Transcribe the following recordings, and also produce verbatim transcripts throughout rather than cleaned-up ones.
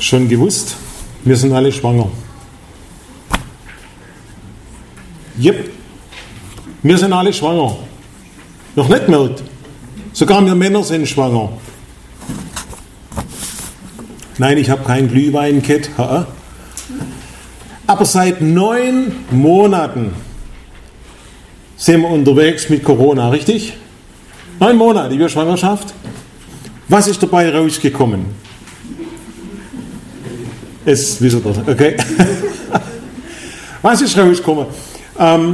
Schon gewusst? Wir sind alle schwanger. Jep, wir sind alle schwanger. Noch nicht gemerkt. Sogar wir Männer sind schwanger. Nein, ich habe keinen Glühwein gehabt. Aber seit neun Monaten sind wir unterwegs mit Corona, richtig? Neun Monate, über Schwangerschaft. Was ist dabei rausgekommen? Es wisst ihr, okay? Was ist rausgekommen? Ähm,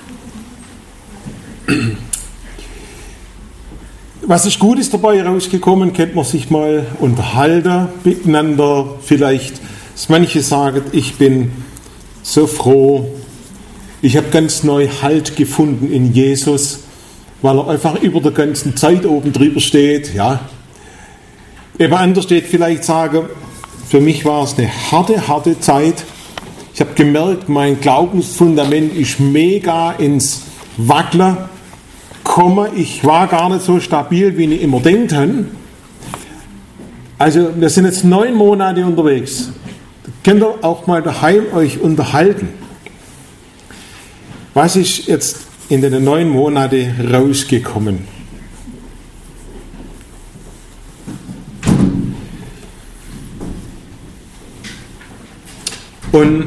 was ist Gutes dabei rausgekommen? Könnte man sich mal unterhalten miteinander. Vielleicht, dass manche sagen, ich bin so froh, ich habe ganz neu Halt gefunden in Jesus, weil er einfach über der ganzen Zeit oben drüber steht. Ja. Eben anders steht vielleicht sagen, für mich war es eine harte, harte Zeit. Ich habe gemerkt, mein Glaubensfundament ist mega ins Wackeln gekommen. Ich war gar nicht so stabil, wie ich immer denkt habe. Also wir sind jetzt neun Monate unterwegs. Da könnt ihr auch mal daheim euch unterhalten. Was ist jetzt in den neun Monaten rausgekommen? Und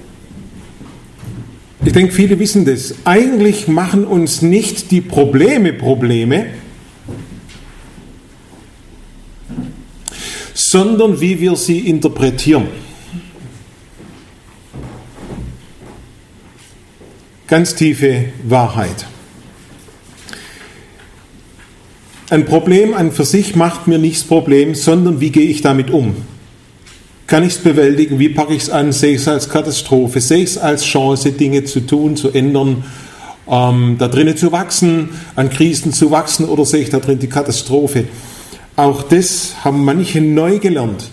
ich denke, viele wissen das. Eigentlich machen uns nicht die Probleme Probleme, sondern wie wir sie interpretieren. Ganz tiefe Wahrheit. Ein Problem an für sich macht mir nicht das Problem, sondern wie gehe ich damit um? Kann ich es bewältigen? Wie packe ich es an? Sehe ich es als Katastrophe? Sehe ich es als Chance, Dinge zu tun, zu ändern, ähm, da drinnen zu wachsen, an Krisen zu wachsen, oder sehe ich da drin die Katastrophe? Auch das haben manche neu gelernt.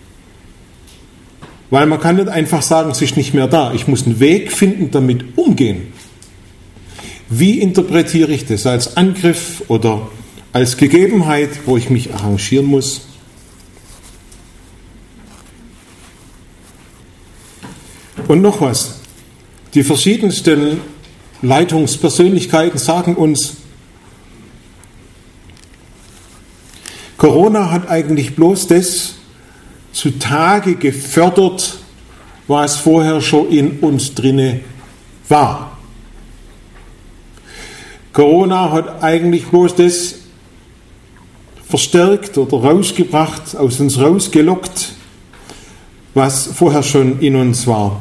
Weil man kann nicht einfach sagen, es ist nicht mehr da. Ich muss einen Weg finden, damit umgehen. Wie interpretiere ich das? Als Angriff oder als Gegebenheit, wo ich mich arrangieren muss? Und noch was. Die verschiedensten Leitungspersönlichkeiten sagen uns, Corona hat eigentlich bloß das zutage gefördert, was vorher schon in uns drinne war. Corona hat eigentlich bloß das verstärkt oder rausgebracht, aus uns rausgelockt, was vorher schon in uns war.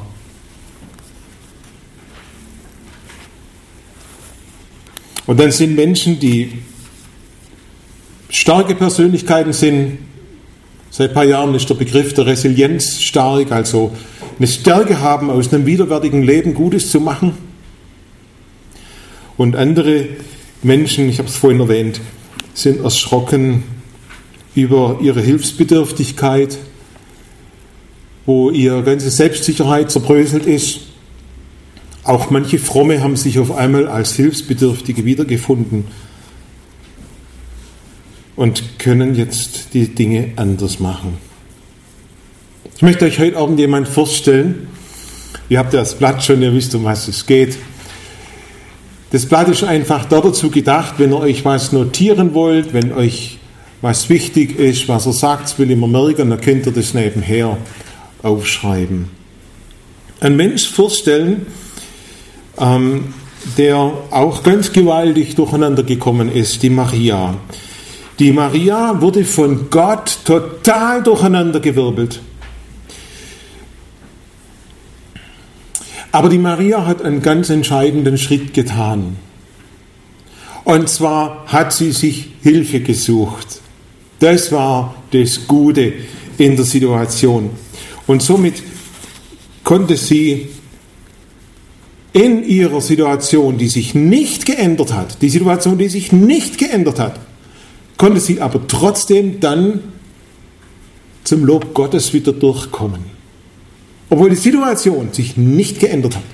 Und dann sind Menschen, die starke Persönlichkeiten sind. Seit ein paar Jahren ist der Begriff der Resilienz stark, also eine Stärke haben, aus einem widerwärtigen Leben Gutes zu machen. Und andere Menschen, ich habe es vorhin erwähnt, sind erschrocken über ihre Hilfsbedürftigkeit, wo ihre ganze Selbstsicherheit zerbröselt ist. Auch manche Fromme haben sich auf einmal als Hilfsbedürftige wiedergefunden und können jetzt die Dinge anders machen. Ich möchte euch heute Abend jemanden vorstellen. Ihr habt ja das Blatt schon, ihr wisst, um was es geht. Das Blatt ist einfach dazu gedacht, wenn ihr euch was notieren wollt, wenn euch was wichtig ist, was er sagt, das will ich mir merken, dann könnt ihr das nebenher aufschreiben. Ein Mensch vorstellen, ähm, der auch ganz gewaltig durcheinander gekommen ist, die Maria. Die Maria wurde von Gott total durcheinandergewirbelt. Aber die Maria hat einen ganz entscheidenden Schritt getan. Und zwar hat sie sich Hilfe gesucht. Das war das Gute in der Situation. Und somit konnte sie in ihrer Situation, die sich nicht geändert hat, die Situation, die sich nicht geändert hat, konnte sie aber trotzdem dann zum Lob Gottes wieder durchkommen. Obwohl die Situation sich nicht geändert hat.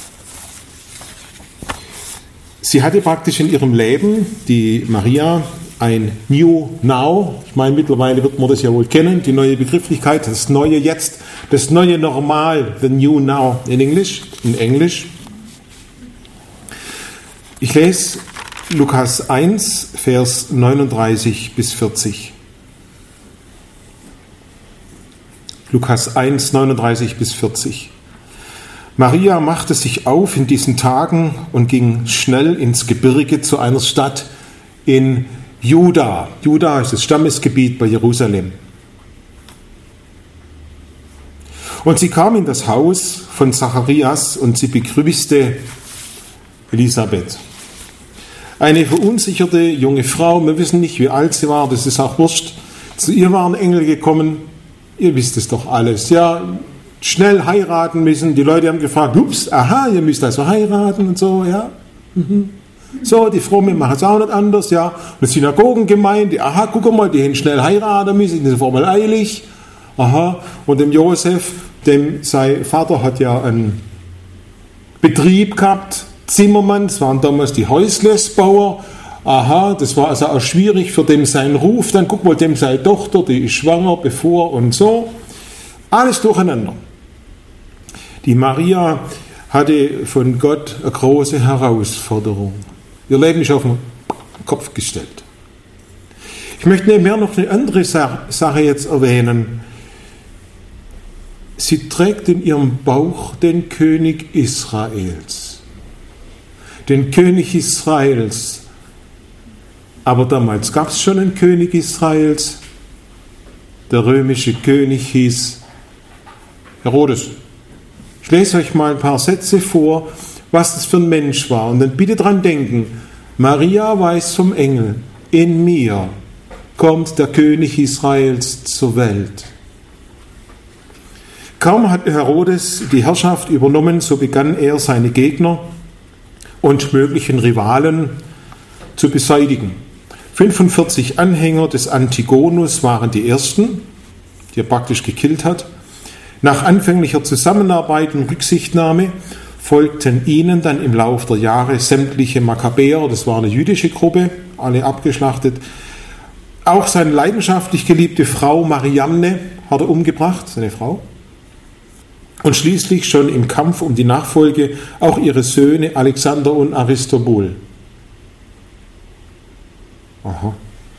Sie hatte praktisch in ihrem Leben, die Maria, ein New Now. Ich meine, mittlerweile wird man das ja wohl kennen, die neue Begrifflichkeit, das neue Jetzt, das neue Normal, the New Now in Englisch, in Englisch. Ich lese Lukas eins, Vers neununddreißig bis vierzig. Lukas eins, neununddreißig bis vierzig. Maria machte sich auf in diesen Tagen und ging schnell ins Gebirge zu einer Stadt in Juda. Juda ist das Stammesgebiet bei Jerusalem. Und sie kam in das Haus von Zacharias und sie begrüßte Elisabeth. Eine verunsicherte junge Frau, wir wissen nicht, wie alt sie war, das ist auch wurscht. Zu ihr waren Engel gekommen, ihr wisst es doch alles, ja, schnell heiraten müssen. Die Leute haben gefragt, ups, aha, ihr müsst also heiraten und so, ja. Mhm. So, die Frommen machen es auch nicht anders, ja. Und die Synagogengemeinde, aha, guck mal, die haben schnell heiraten müssen, das ist voll eilig. Aha, und dem Josef, dem sein Vater hat ja einen Betrieb gehabt, Zimmermann, das waren damals die Häuslesbauer. Aha, das war also auch schwierig für dem seinen Ruf. Dann guck mal, dem seine Tochter, die ist schwanger, bevor und so. Alles durcheinander. Die Maria hatte von Gott eine große Herausforderung. Ihr Leben ist auf den Kopf gestellt. Ich möchte nebenher noch eine andere Sache jetzt erwähnen. Sie trägt in ihrem Bauch den König Israels. Den König Israels. Aber damals gab es schon einen König Israels. Der römische König hieß Herodes. Ich lese euch mal ein paar Sätze vor, was das für ein Mensch war. Und dann bitte dran denken, Maria weiß vom Engel, in mir kommt der König Israels zur Welt. Kaum hat Herodes die Herrschaft übernommen, so begann er seine Gegner und möglichen Rivalen zu beseitigen. fünfundvierzig Anhänger des Antigonus waren die ersten, die er praktisch gekillt hat. Nach anfänglicher Zusammenarbeit und Rücksichtnahme folgten ihnen dann im Lauf der Jahre sämtliche Makkabäer, das war eine jüdische Gruppe, alle abgeschlachtet. Auch seine leidenschaftlich geliebte Frau Mariamne hat er umgebracht, seine Frau. Und schließlich schon im Kampf um die Nachfolge auch ihre Söhne Alexander und Aristobul. Aha.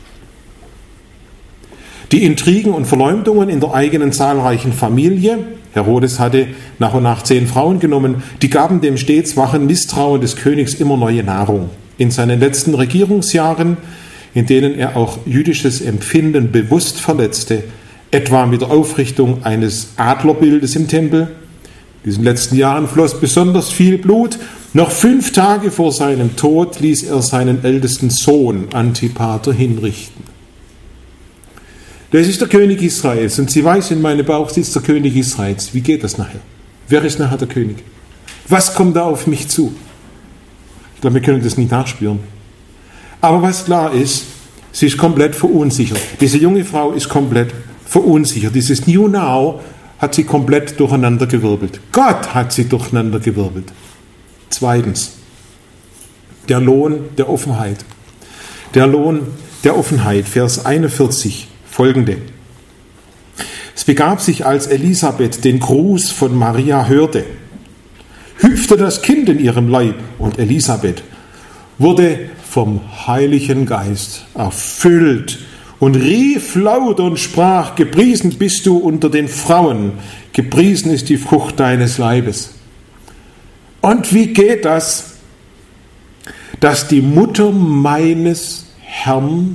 Die Intrigen und Verleumdungen in der eigenen zahlreichen Familie, Herodes hatte nach und nach zehn Frauen genommen, die gaben dem stets wachen Misstrauen des Königs immer neue Nahrung. In seinen letzten Regierungsjahren, in denen er auch jüdisches Empfinden bewusst verletzte, etwa mit der Aufrichtung eines Adlerbildes im Tempel. In diesen letzten Jahren floss besonders viel Blut. Noch fünf Tage vor seinem Tod ließ er seinen ältesten Sohn Antipater hinrichten. Das ist der König Israels und sie weiß, in meinem Bauch sitzt der König Israels. Wie geht das nachher? Wer ist nachher der König? Was kommt da auf mich zu? Ich glaube, wir können das nicht nachspüren. Aber was klar ist, sie ist komplett verunsichert. Diese junge Frau ist komplett verunsichert. Dieses New Now hat sie komplett durcheinandergewirbelt. Gott hat sie durcheinandergewirbelt. Zweitens, der Lohn der Offenheit. Der Lohn der Offenheit, Vers einundvierzig, folgende. Es begab sich, als Elisabeth den Gruß von Maria hörte, hüpfte das Kind in ihrem Leib und Elisabeth wurde vom Heiligen Geist erfüllt und rief laut und sprach, gepriesen bist du unter den Frauen, gepriesen ist die Frucht deines Leibes. Und wie geht das, dass die Mutter meines Herrn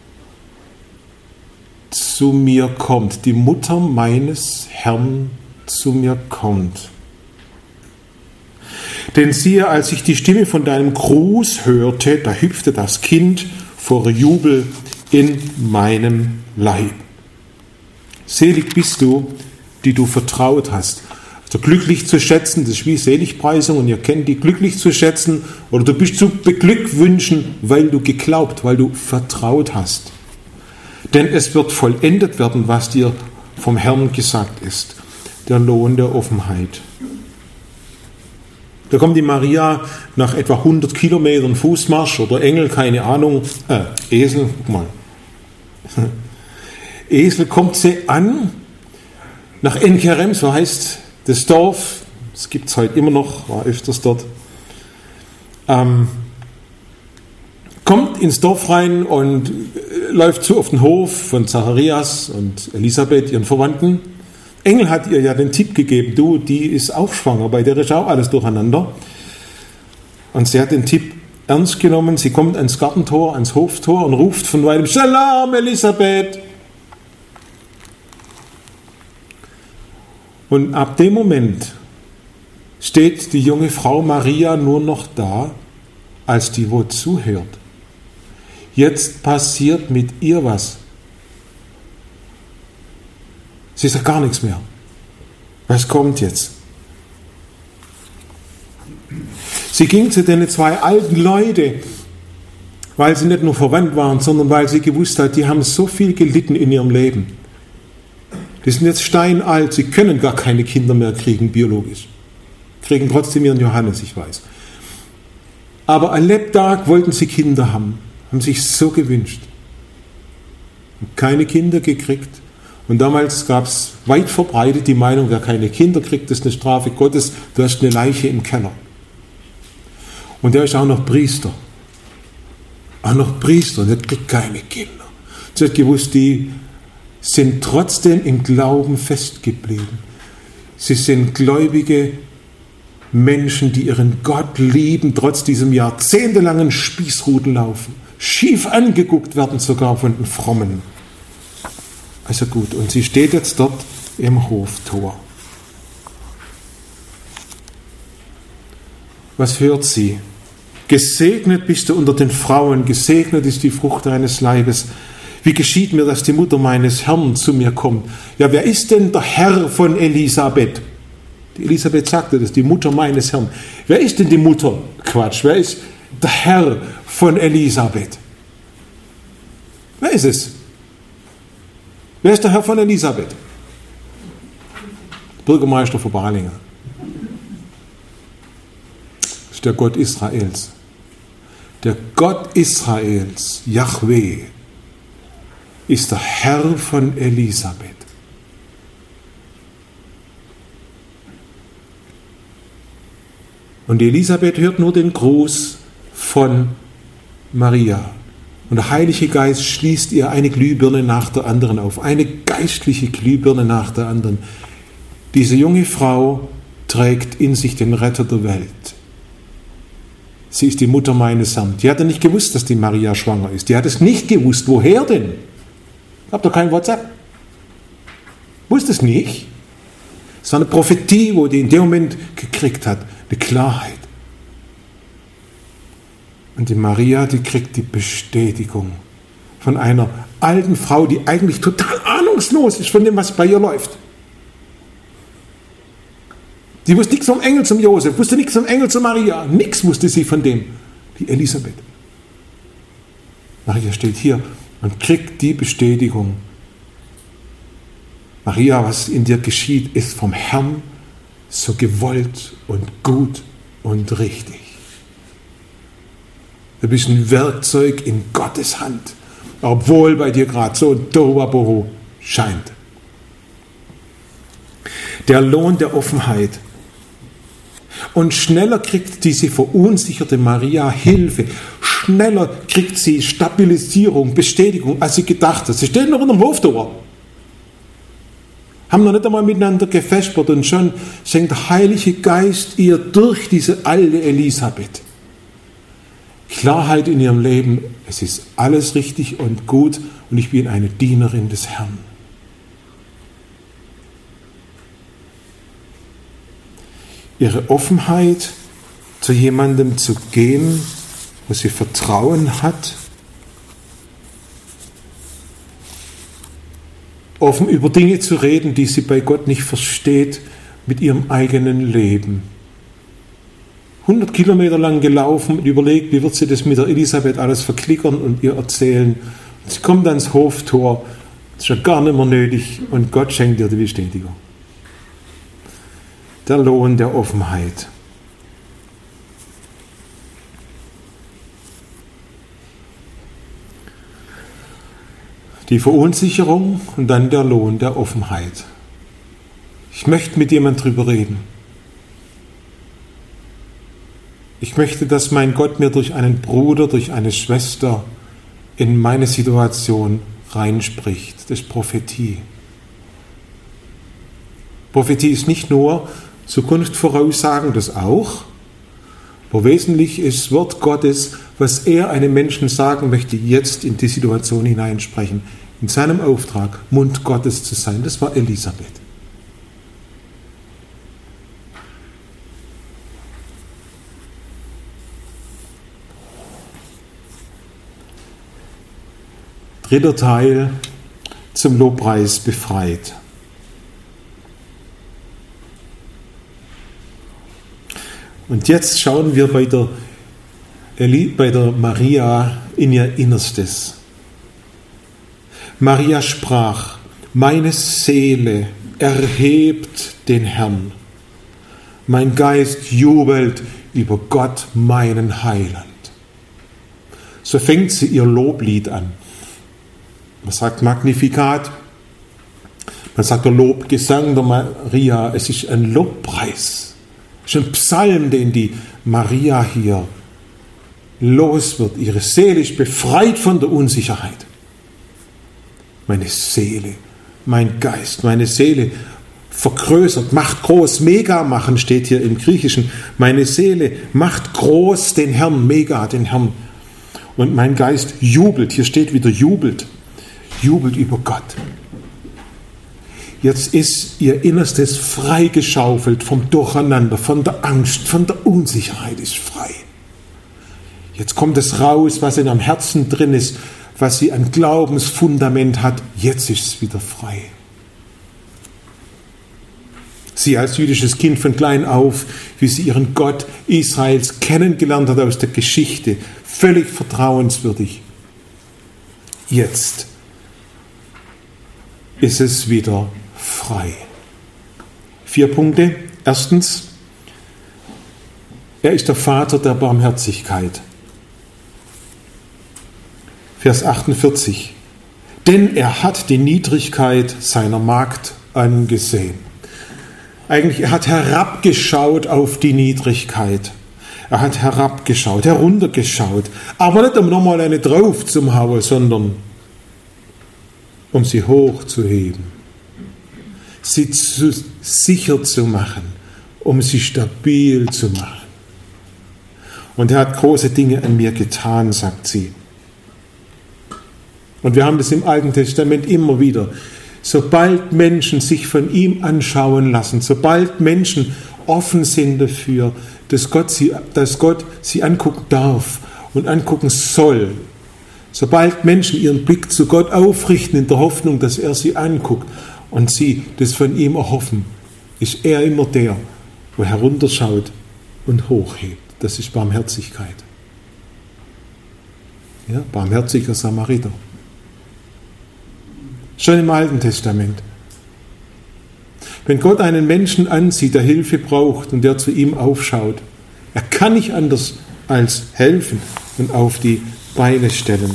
zu mir kommt, die Mutter meines Herrn zu mir kommt? Denn siehe, als ich die Stimme von deinem Gruß hörte, da hüpfte das Kind vor Jubel in meinem Leib. Selig bist du, die du vertraut hast. Also glücklich zu schätzen, das ist wie Seligpreisung und ihr kennt die, glücklich zu schätzen oder du bist zu beglückwünschen, weil du geglaubt, weil du vertraut hast. Denn es wird vollendet werden, was dir vom Herrn gesagt ist. Der Lohn der Offenheit. Da kommt die Maria nach etwa hundert Kilometern Fußmarsch oder Engel, keine Ahnung, äh, Esel, guck mal. Esel kommt sie an, nach Enkerem, so heißt das Dorf, das gibt es heute immer noch, war öfters dort, ähm, kommt ins Dorf rein und äh, läuft zu auf den Hof von Zacharias und Elisabeth, ihren Verwandten. Engel hat ihr ja den Tipp gegeben, du, die ist auch schwanger, bei der ist auch alles durcheinander. Und sie hat den Tipp ernst genommen, sie kommt ans Gartentor, ans Hoftor und ruft von weitem, Shalom Elisabeth! Und ab dem Moment steht die junge Frau Maria nur noch da, als die wo zuhört. Jetzt passiert mit ihr was. Sie sagt gar nichts mehr. Was kommt jetzt? Sie ging zu den zwei alten Leuten, weil sie nicht nur verwandt waren, sondern weil sie gewusst hat, die haben so viel gelitten in ihrem Leben. Die sind jetzt steinalt, sie können gar keine Kinder mehr kriegen, biologisch. Kriegen trotzdem ihren Johannes, ich weiß. Aber an Lebtag wollten sie Kinder haben, haben sich so gewünscht. Und keine Kinder gekriegt. Und damals gab es weit verbreitet die Meinung, wer keine Kinder kriegt, das ist eine Strafe Gottes, du hast eine Leiche im Keller. Und der ist auch noch Priester. Auch noch Priester, der kriegt keine Kinder. Sie hat gewusst, die sind trotzdem im Glauben festgeblieben. Sie sind gläubige Menschen, die ihren Gott lieben, trotz diesem jahrzehntelangen Spießrutenlaufen. Schief angeguckt werden sogar von den Frommen. Also gut, und sie steht jetzt dort im Hoftor. Was hört sie? Gesegnet bist du unter den Frauen, gesegnet ist die Frucht deines Leibes. Wie geschieht mir, dass die Mutter meines Herrn zu mir kommt? Ja, wer ist denn der Herr von Elisabeth? Die Elisabeth sagte das, die Mutter meines Herrn. Wer ist denn die Mutter? Quatsch, wer ist der Herr von Elisabeth? Wer ist es? Wer ist der Herr von Elisabeth? Bürgermeister von Balingen. Das ist der Gott Israels. Der Gott Israels, Jahwe, ist der Herr von Elisabeth. Und Elisabeth hört nur den Gruß von Maria. Und der Heilige Geist schließt ihr eine Glühbirne nach der anderen auf. Eine geistliche Glühbirne nach der anderen. Diese junge Frau trägt in sich den Retter der Welt. Sie ist die Mutter meines Herrn. Die hat ja nicht gewusst, dass die Maria schwanger ist. Die hat es nicht gewusst. Woher denn? Habt ihr kein WhatsApp? Wusste es nicht. Es war eine Prophetie, wo die in dem Moment gekriegt hat. Eine Klarheit. Und die Maria, die kriegt die Bestätigung von einer alten Frau, die eigentlich total ahnungslos ist von dem, was bei ihr läuft. Sie wusste nichts vom Engel zum Josef, wusste nichts vom Engel zu Maria, nichts wusste sie von dem, die Elisabeth. Maria steht hier und kriegt die Bestätigung. Maria, was in dir geschieht, ist vom Herrn so gewollt und gut und richtig. Du bist ein Werkzeug in Gottes Hand, obwohl bei dir gerade so ein Tohuwabohu scheint. Der Lohn der Offenheit. Und schneller kriegt diese verunsicherte Maria Hilfe. Schneller kriegt sie Stabilisierung, Bestätigung, als sie gedacht hat. Sie stehen noch unter dem Hoftor. Haben noch nicht einmal miteinander gefespert und schon schenkt der Heilige Geist ihr durch diese alte Elisabeth Klarheit in ihrem Leben. Es ist alles richtig und gut und ich bin eine Dienerin des Herrn. Ihre Offenheit, zu jemandem zu gehen, wo sie Vertrauen hat, offen über Dinge zu reden, die sie bei Gott nicht versteht, mit ihrem eigenen Leben. hundert Kilometer lang gelaufen und überlegt, wie wird sie das mit der Elisabeth alles verklickern und ihr erzählen. Und sie kommt ans Hoftor, das ist ja gar nicht mehr nötig und Gott schenkt ihr die Bestätigung. Der Lohn der Offenheit. die Verunsicherung und dann der Lohn der Offenheit. Ich möchte mit jemandem drüber reden. Ich möchte, dass mein Gott mir durch einen Bruder, durch eine Schwester in meine Situation reinspricht. Das ist Prophetie. Prophetie ist nicht nur Zukunft voraussagen, das auch, wo wesentlich ist Wort Gottes, was er einem Menschen sagen möchte, jetzt in die Situation hineinsprechen, in seinem Auftrag, Mund Gottes zu sein. Das war Elisabeth. Dritter Teil, zum Lobpreis befreit. Und jetzt schauen wir bei der, bei der Maria in ihr Innerstes. Maria sprach: Meine Seele erhebt den Herrn. Mein Geist jubelt über Gott, meinen Heiland. So fängt sie ihr Loblied an. Man sagt Magnificat, man sagt der Lobgesang der Maria. Es ist ein Lobpreis. Es ist ein Psalm, den die Maria hier los wird. Ihre Seele ist befreit von der Unsicherheit. Meine Seele, mein Geist, meine Seele vergrößert, macht groß, mega machen steht hier im Griechischen. Meine Seele macht groß den Herrn, mega den Herrn. Und mein Geist jubelt, hier steht wieder jubelt, jubelt über Gott. Jetzt ist ihr Innerstes freigeschaufelt vom Durcheinander, von der Angst, von der Unsicherheit ist frei. Jetzt kommt es raus, was in ihrem Herzen drin ist, was sie an Glaubensfundament hat. Jetzt ist es wieder frei. Sie als jüdisches Kind von klein auf, wie sie ihren Gott Israels kennengelernt hat aus der Geschichte, völlig vertrauenswürdig. Jetzt ist es wieder frei. Vier Punkte. Erstens, er ist der Vater der Barmherzigkeit. Vers achtundvierzig. Denn er hat die Niedrigkeit seiner Magd angesehen. Eigentlich, er hat herabgeschaut auf die Niedrigkeit. Er hat herabgeschaut, heruntergeschaut. Aber nicht um nochmal eine drauf zu hauen, sondern um sie hochzuheben. Sie zu, sicher zu machen, um sie stabil zu machen. Und er hat große Dinge an mir getan, sagt sie. Und wir haben das im Alten Testament immer wieder. Sobald Menschen sich von ihm anschauen lassen, sobald Menschen offen sind dafür, dass Gott sie, dass Gott sie angucken darf und angucken soll, sobald Menschen ihren Blick zu Gott aufrichten in der Hoffnung, dass er sie anguckt und sie das von ihm erhoffen, ist er immer der, der herunterschaut und hochhebt. Das ist Barmherzigkeit. Ja, barmherziger Samariter. Schon im Alten Testament. Wenn Gott einen Menschen ansieht, der Hilfe braucht und der zu ihm aufschaut, er kann nicht anders als helfen und auf die Beine stellen.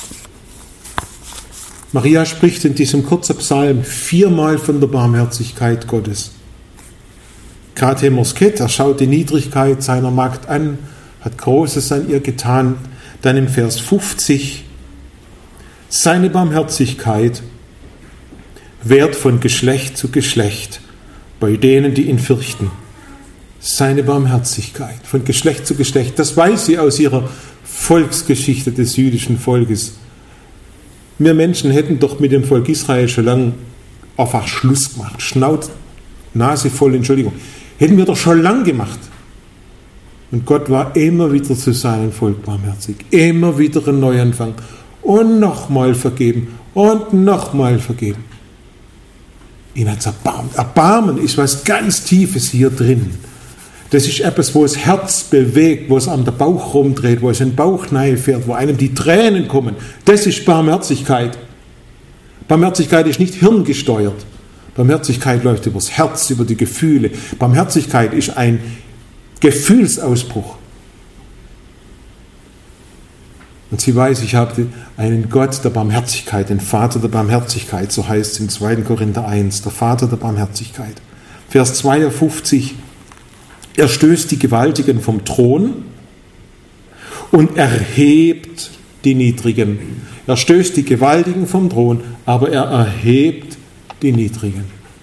Maria spricht in diesem kurzen Psalm viermal von der Barmherzigkeit Gottes. Kate Mosket, er schaut die Niedrigkeit seiner Magd an, hat Großes an ihr getan. Dann im Vers fünfzig, seine Barmherzigkeit währt von Geschlecht zu Geschlecht bei denen, die ihn fürchten. Seine Barmherzigkeit von Geschlecht zu Geschlecht, das weiß sie aus ihrer Volksgeschichte des jüdischen Volkes. Wir Menschen hätten doch mit dem Volk Israel schon lange einfach Schluss gemacht. Schnauz, Nase voll, Entschuldigung. Hätten wir doch schon lange gemacht. Und Gott war immer wieder zu seinem Volk barmherzig. Immer wieder ein Neuanfang. Und nochmal vergeben. Und nochmal vergeben. Ihn hat es erbarmt. Erbarmen ist was ganz Tiefes hier drin. Das ist etwas, wo das Herz bewegt, wo es am Bauch rumdreht, wo es in den Bauch fährt, wo einem die Tränen kommen. Das ist Barmherzigkeit. Barmherzigkeit ist nicht hirngesteuert. Barmherzigkeit läuft übers Herz, über die Gefühle. Barmherzigkeit ist ein Gefühlsausbruch. Und sie weiß, ich habe einen Gott der Barmherzigkeit, den Vater der Barmherzigkeit, so heißt es in zweiten Korinther eins, der Vater der Barmherzigkeit. Vers zweiundfünfzig, er stößt die Gewaltigen vom Thron und erhebt die Niedrigen. Er stößt die Gewaltigen vom Thron, aber er erhebt die Niedrigen.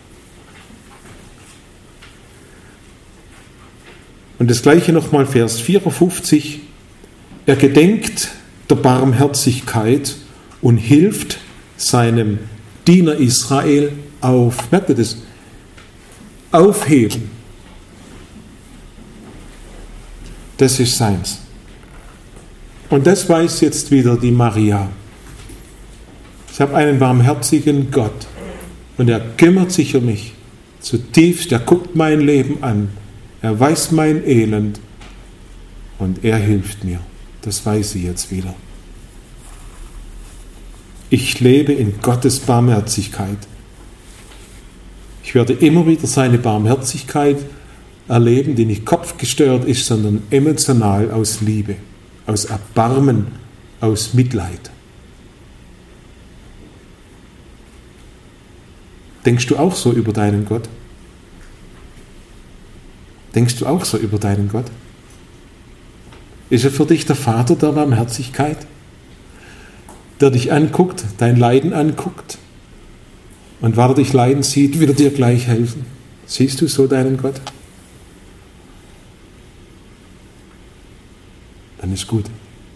Und das gleiche nochmal, Vers vierundfünfzig, er gedenkt der Barmherzigkeit und hilft seinem Diener Israel auf. Merkt ihr das? Aufheben. Das ist seins. Und das weiß jetzt wieder die Maria. Ich habe einen barmherzigen Gott und er kümmert sich um mich zutiefst. Er guckt mein Leben an. Er weiß mein Elend und er hilft mir. Das weiß sie jetzt wieder. Ich lebe in Gottes Barmherzigkeit. Ich werde immer wieder seine Barmherzigkeit erleben, die nicht kopfgesteuert ist, sondern emotional aus Liebe, aus Erbarmen, aus Mitleid. Denkst du auch so über deinen Gott? Denkst du auch so über deinen Gott? Ist er für dich der Vater der Barmherzigkeit, der dich anguckt, dein Leiden anguckt und weil er dich leiden sieht, will er dir gleich helfen? Siehst du so deinen Gott? Dann ist gut.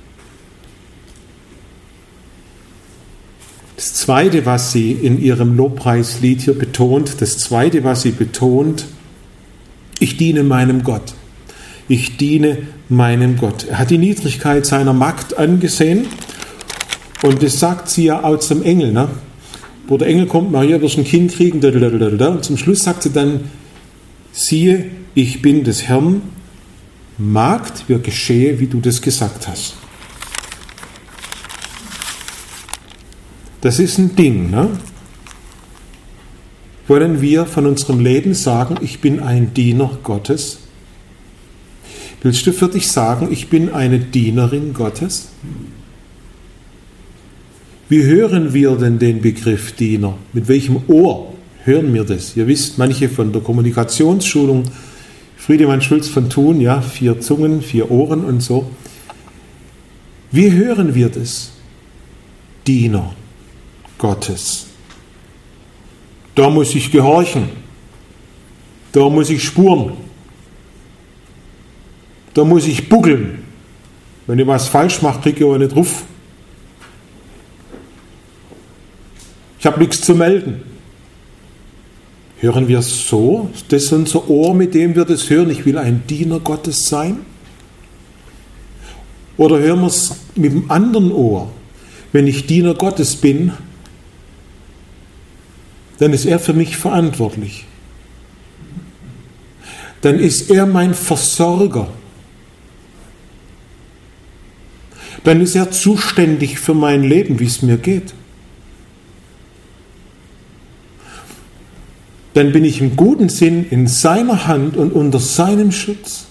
Das Zweite, was sie in ihrem Lobpreislied hier betont, das Zweite, was sie betont, ich diene meinem Gott. Ich diene meinem Gott. Er hat die Niedrigkeit seiner Magd angesehen und das sagt sie ja auch zum Engel. Ne? Wo der Engel kommt, Maria, wirst ein Kind kriegen, da, da, da, da. Und zum Schluss sagt sie dann, siehe, ich bin des Herrn Magd, wird geschehe, wie du das gesagt hast. Das ist ein Ding. Ne? Wollen wir von unserem Leben sagen, ich bin ein Diener Gottes? Willst du für dich sagen, ich bin eine Dienerin Gottes? Wie hören wir denn den Begriff Diener? Mit welchem Ohr hören wir das? Ihr wisst, manche von der Kommunikationsschulung, Friedemann Schulz von Thun, ja, vier Zungen, vier Ohren und so. Wie hören wir das? Diener Gottes. Da muss ich gehorchen. Da muss ich spuren. Da muss ich buckeln. Wenn ich was falsch mache, kriege ich auch nicht ruf. Ich habe nichts zu melden. Hören wir es so? Ist das unser Ohr, mit dem wir das hören? Ich will ein Diener Gottes sein? Oder hören wir es mit dem anderen Ohr? Wenn ich Diener Gottes bin, dann ist er für mich verantwortlich. Dann ist er mein Versorger. Dann ist er zuständig für mein Leben, wie es mir geht. Dann bin ich im guten Sinn in seiner Hand und unter seinem Schutz.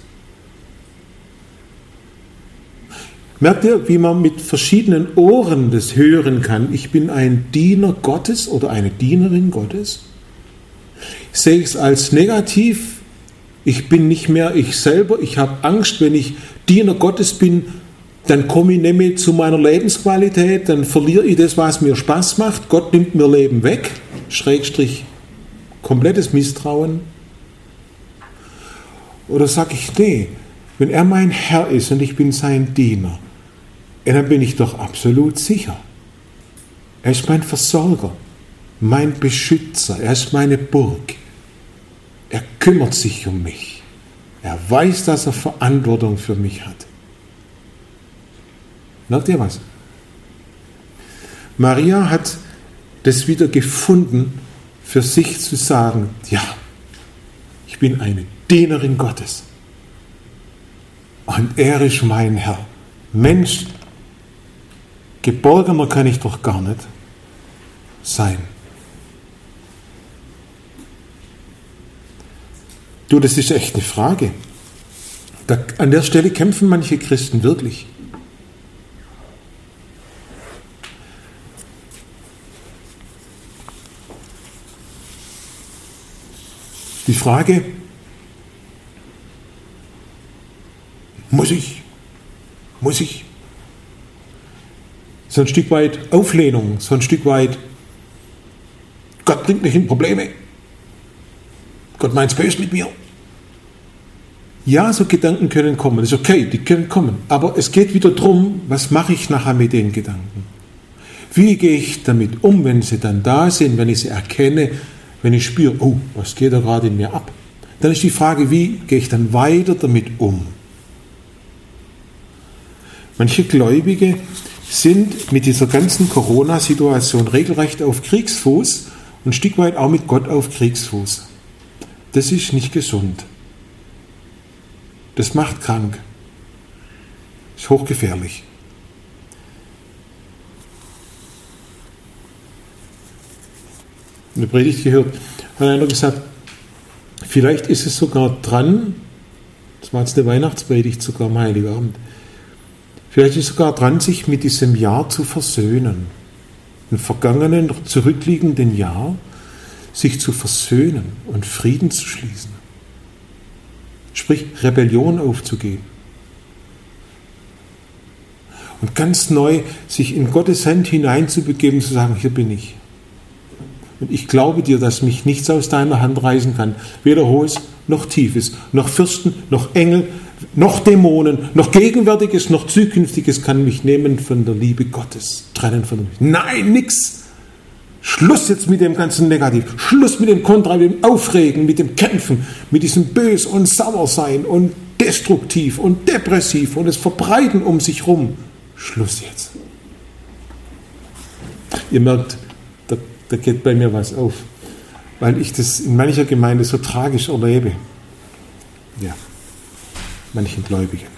Merkt ihr, wie man mit verschiedenen Ohren das hören kann? Ich bin ein Diener Gottes oder eine Dienerin Gottes. Sehe ich es als negativ? Ich bin nicht mehr ich selber. Ich habe Angst, wenn ich Diener Gottes bin, dann komme ich nicht mehr zu meiner Lebensqualität, dann verliere ich das, was mir Spaß macht. Gott nimmt mir Leben weg. Schrägstrich komplettes Misstrauen. Oder sage ich, nee, wenn er mein Herr ist und ich bin sein Diener, dann bin ich doch absolut sicher. Er ist mein Versorger, mein Beschützer, er ist meine Burg. Er kümmert sich um mich. Er weiß, dass er Verantwortung für mich hat. Merkt ihr was? Maria hat das wieder gefunden, für sich zu sagen, ja, ich bin eine Dienerin Gottes. Und er ist mein Herr. Mensch, geborgener kann ich doch gar nicht sein. Du, das ist echt eine Frage. Da, an der Stelle kämpfen manche Christen wirklich. Die Frage, muss ich, muss ich, so ein Stück weit Auflehnung, so ein Stück weit, Gott bringt mich in Probleme, Gott meint's böse mit mir. Ja, so Gedanken können kommen, das ist okay, die können kommen, aber es geht wieder darum, was mache ich nachher mit den Gedanken? Wie gehe ich damit um, wenn sie dann da sind, wenn ich sie erkenne, wenn ich spüre, oh, was geht da gerade in mir ab? Dann ist die Frage, wie gehe ich dann weiter damit um? Manche Gläubige sind mit dieser ganzen Corona-Situation regelrecht auf Kriegsfuß und ein Stück weit auch mit Gott auf Kriegsfuß. Das ist nicht gesund. Das macht krank. Das ist hochgefährlich. In der Predigt gehört, hat einer gesagt, vielleicht ist es sogar dran, das war jetzt eine Weihnachtspredigt sogar am Heiligabend, vielleicht ist es sogar dran, sich mit diesem Jahr zu versöhnen. Im vergangenen, zurückliegenden Jahr, sich zu versöhnen und Frieden zu schließen. Sprich, Rebellion aufzugeben. Und ganz neu sich in Gottes Hand hineinzubegeben, zu sagen, hier bin ich. Und ich glaube dir, dass mich nichts aus deiner Hand reißen kann. Weder Hohes noch Tiefes, noch Fürsten, noch Engel, noch Dämonen, noch Gegenwärtiges, noch Zukünftiges kann mich nehmen von der Liebe Gottes. Trennen von mir. Nein, nix. Schluss jetzt mit dem ganzen Negativ. Schluss mit dem Kontra, mit dem Aufregen, mit dem Kämpfen, mit diesem Bös und Sauersein und destruktiv und depressiv und das Verbreiten um sich rum. Schluss jetzt. Ihr merkt, da, da geht bei mir was auf, weil ich das in mancher Gemeinde so tragisch erlebe. Ja, manchen Gläubigen.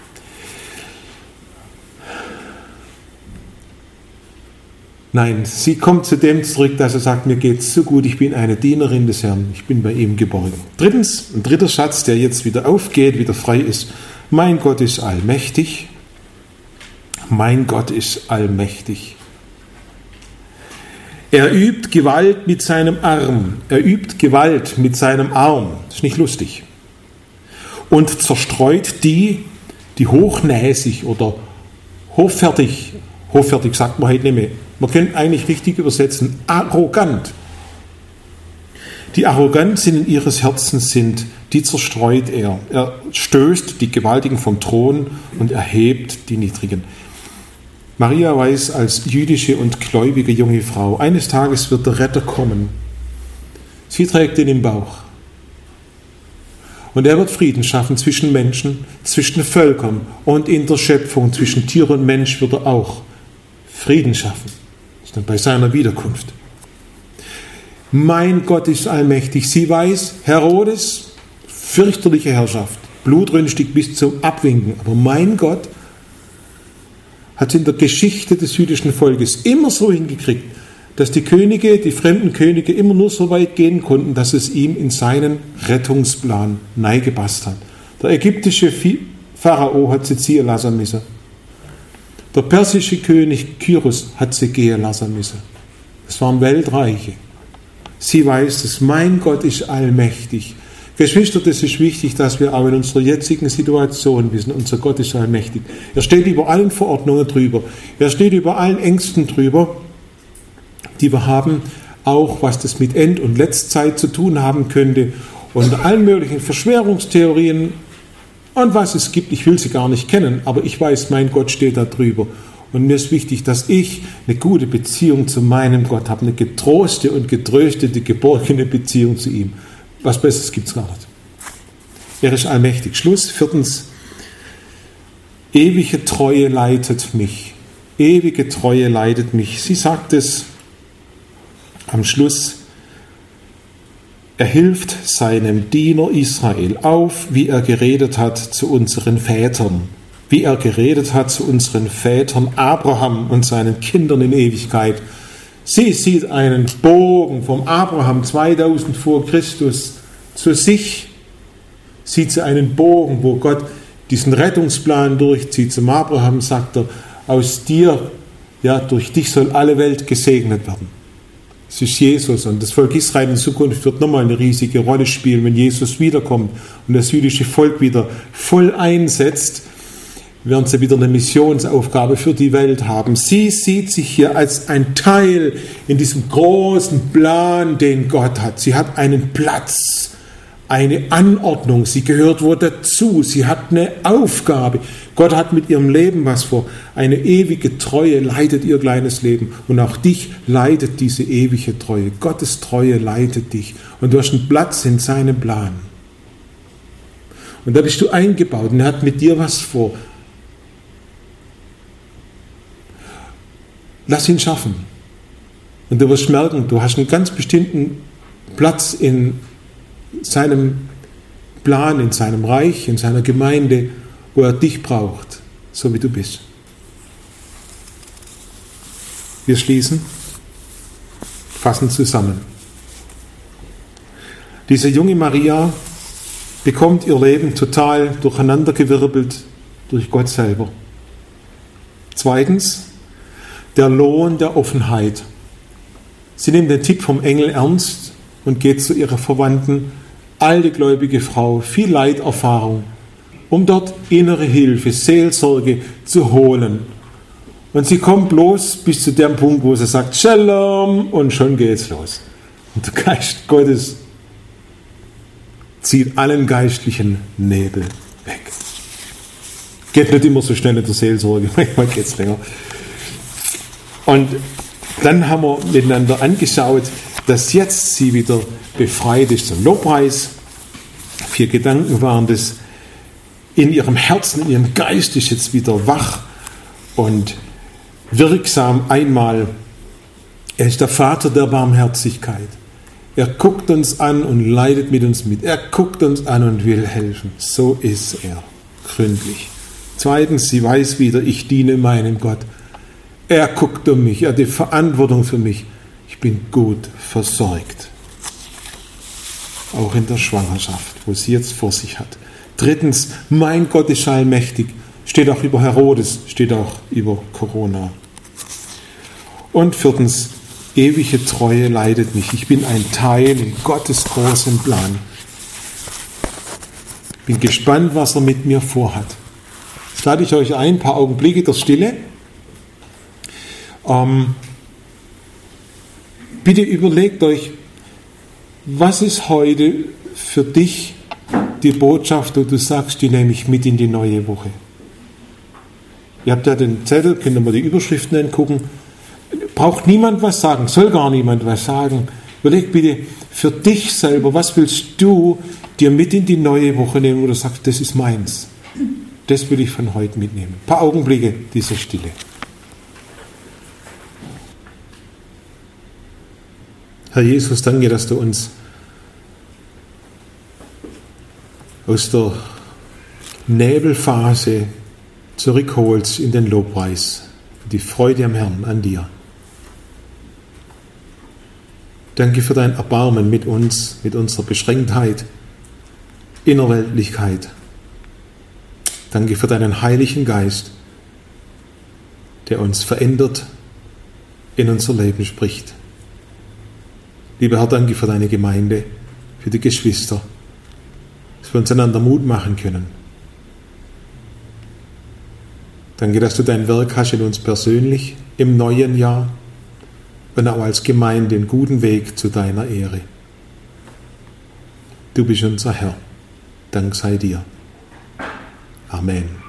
Nein, sie kommt zu dem zurück, dass er sagt, mir geht es so gut, ich bin eine Dienerin des Herrn, ich bin bei ihm geborgen. Drittens, ein dritter Schatz, der jetzt wieder aufgeht, wieder frei ist, mein Gott ist allmächtig, mein Gott ist allmächtig. Er übt Gewalt mit seinem Arm, er übt Gewalt mit seinem Arm, das ist nicht lustig, und zerstreut die, die hochnäsig oder hoffärtig, hoffärtig sagt man heute nicht mehr, man könnte eigentlich richtig übersetzen, arrogant. Die arrogant sind in ihres Herzens sind, die zerstreut er. Er stößt die Gewaltigen vom Thron und erhebt die Niedrigen. Maria weiß als jüdische und gläubige junge Frau, eines Tages wird der Retter kommen. Sie trägt ihn im Bauch. Und er wird Frieden schaffen zwischen Menschen, zwischen Völkern und in der Schöpfung, zwischen Tier und Mensch wird er auch Frieden schaffen. Das ist dann bei seiner Wiederkunft. Mein Gott ist allmächtig. Sie weiß, Herodes, fürchterliche Herrschaft, blutrünstig bis zum Abwinken. Aber mein Gott hat es in der Geschichte des jüdischen Volkes immer so hingekriegt, dass die Könige, die fremden Könige immer nur so weit gehen konnten, dass es ihm in seinen Rettungsplan neigepasst hat. Der ägyptische Pharao hat sie ziehen lassen müssen. Der persische König Kyros hat sie gehen lassen müssen. Das waren Weltreiche. Sie weiß, dass mein Gott ist allmächtig. Geschwister, das ist wichtig, dass wir auch in unserer jetzigen Situation wissen, unser Gott ist allmächtig. Er steht über allen Verordnungen drüber. Er steht über allen Ängsten drüber, die wir haben, auch was das mit End- und Letztzeit zu tun haben könnte und allen möglichen Verschwörungstheorien und was es gibt. Ich will sie gar nicht kennen, aber ich weiß, mein Gott steht da drüber. Und mir ist wichtig, dass ich eine gute Beziehung zu meinem Gott habe, eine getroste und getröstete, geborgene Beziehung zu ihm. Was Besseres gibt es gar nicht. Er ist allmächtig. Schluss. Viertens. Ewige Treue leitet mich. Ewige Treue leitet mich. Sie sagt es am Schluss. Er hilft seinem Diener Israel auf, wie er geredet hat zu unseren Vätern. Wie er geredet hat zu unseren Vätern Abraham und seinen Kindern in Ewigkeit. Sie sieht einen Bogen vom Abraham zweitausend vor Christus zu sich. Sieht sie einen Bogen, wo Gott diesen Rettungsplan durchzieht. Zum Abraham sagt er, aus dir, ja, durch dich soll alle Welt gesegnet werden. Es ist Jesus, und das Volk Israel in Zukunft wird nochmal eine riesige Rolle spielen, wenn Jesus wiederkommt und das jüdische Volk wieder voll einsetzt, werden sie wieder eine Missionsaufgabe für die Welt haben. Sie sieht sich hier als ein Teil in diesem großen Plan, den Gott hat. Sie hat einen Platz, eine Anordnung, sie gehört wo dazu, sie hat eine Aufgabe. Gott hat mit ihrem Leben was vor. Eine ewige Treue leitet ihr kleines Leben, und auch dich leitet diese ewige Treue. Gottes Treue leitet dich, und du hast einen Platz in seinem Plan. Und da bist du eingebaut, und er hat mit dir was vor. Lass ihn schaffen. Und du wirst merken, du hast einen ganz bestimmten Platz in seinem Plan, in seinem Reich, in seiner Gemeinde, wo er dich braucht, so wie du bist. Wir schließen, fassen zusammen. Diese junge Maria bekommt ihr Leben total durcheinandergewirbelt durch Gott selber. Zweitens, der Lohn der Offenheit. Sie nimmt den Tipp vom Engel ernst und geht zu ihrer Verwandten, alte gläubige Frau, viel Leiterfahrung, um dort innere Hilfe, Seelsorge zu holen. Und sie kommt bloß bis zu dem Punkt, wo sie sagt, Shalom, und schon geht's los. Und der Geist Gottes zieht allen geistlichen Nebel weg. Geht nicht immer so schnell in der Seelsorge, manchmal geht's länger. Und dann haben wir miteinander angeschaut, dass jetzt sie wieder befreit ist zum Lobpreis. Vier Gedanken waren das. In ihrem Herzen, in ihrem Geist ist jetzt wieder wach und wirksam. Einmal, er ist der Vater der Barmherzigkeit. Er guckt uns an und leidet mit uns mit. Er guckt uns an und will helfen. So ist er, gründlich. Zweitens, sie weiß wieder, ich diene meinem Gott. Er guckt um mich, er hat die Verantwortung für mich. Ich bin gut versorgt. Auch in der Schwangerschaft, wo sie jetzt vor sich hat. Drittens, mein Gott ist allmächtig. Steht auch über Herodes, steht auch über Corona. Und viertens, ewige Treue leitet mich. Ich bin ein Teil in Gottes großem Plan. Bin gespannt, was er mit mir vorhat. Jetzt lade ich euch ein, ein paar Augenblicke der Stille. Ähm, bitte überlegt euch, was ist heute für dich die Botschaft, wo du sagst, die nehme ich mit in die neue Woche. Ihr habt ja den Zettel, könnt ihr mal die Überschriften angucken. Braucht niemand was sagen, soll gar niemand was sagen. Überleg bitte für dich selber, was willst du dir mit in die neue Woche nehmen, wo du sagst, das ist meins. Das will ich von heute mitnehmen. Ein paar Augenblicke dieser Stille. Herr Jesus, danke, dass du uns aus der Nebelphase zurückholst in den Lobpreis, die Freude am Herrn, an dir. Danke für dein Erbarmen mit uns, mit unserer Beschränktheit, Innerweltlichkeit. Danke für deinen Heiligen Geist, der uns verändert, in unser Leben spricht. Lieber Herr, danke für deine Gemeinde, für die Geschwister, dass wir uns einander Mut machen können. Danke, dass du dein Werk hast in uns persönlich im neuen Jahr und auch als Gemeinde den guten Weg zu deiner Ehre. Du bist unser Herr. Dank sei dir. Amen.